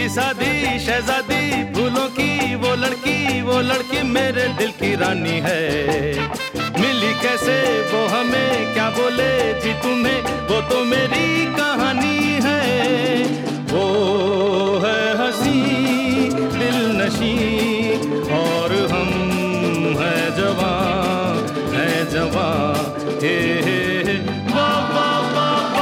सादी शहजादी फूलों की वो लड़की मेरे दिल की रानी है। मिली कैसे वो हमें क्या बोले जी तुम्हें, वो तो मेरी कहानी है। वो है हंसी दिल नशी और हम हैं जवां हे हे वाह वाह वाह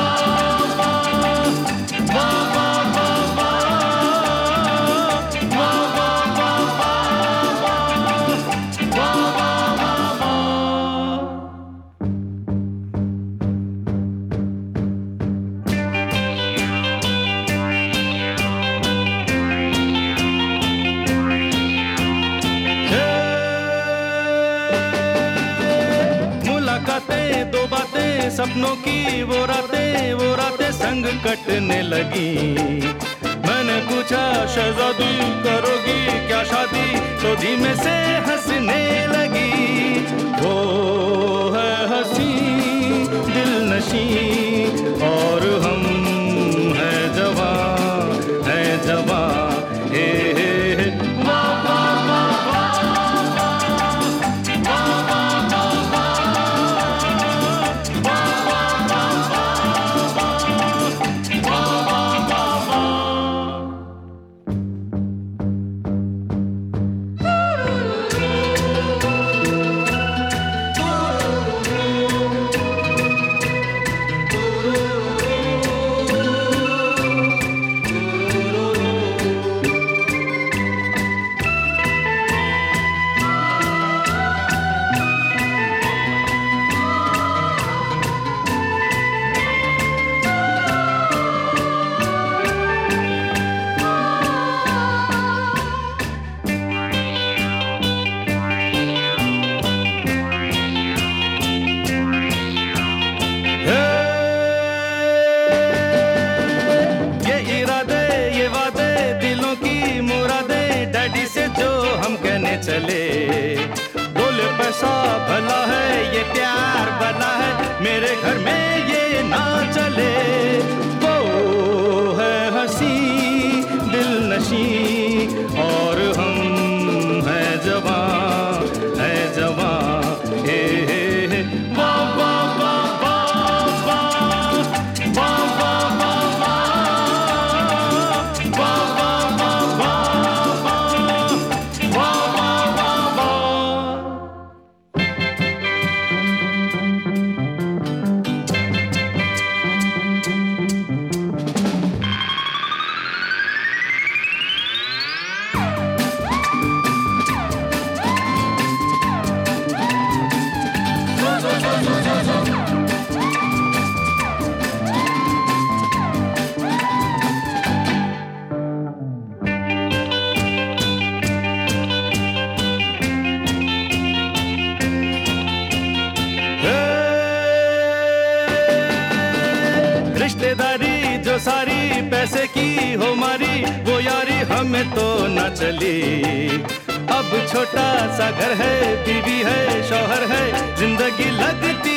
दो बातें सपनों की वो रातें संग कटने लगी। मैंने पूछा शहजादी करोगी क्या शादी, तो धीमे से हंसने लगी। वो है हंसी दिल नशी और हम हैं जवां हे हे वाह वाह चले। बोले पैसा भला है ये प्यार भला है, मेरे घर में ये ना चले। वो है हंसी दिल नशी और हम हैं जवां हे हे वाह वाह वाह रिश्तेदारी जो सारी पैसे की हो मारी, वो यारी हमें तो न चली। अब छोटा सा घर है, बीवी है, शौहर है, जिंदगी लगती